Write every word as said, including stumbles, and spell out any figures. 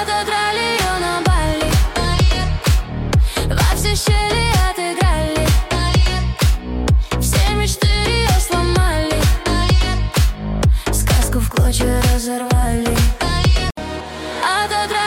Отодрали ее на Бали, во все щели отыграли, все мечты ее сломали, сказку в клочья разорвали. Отодрали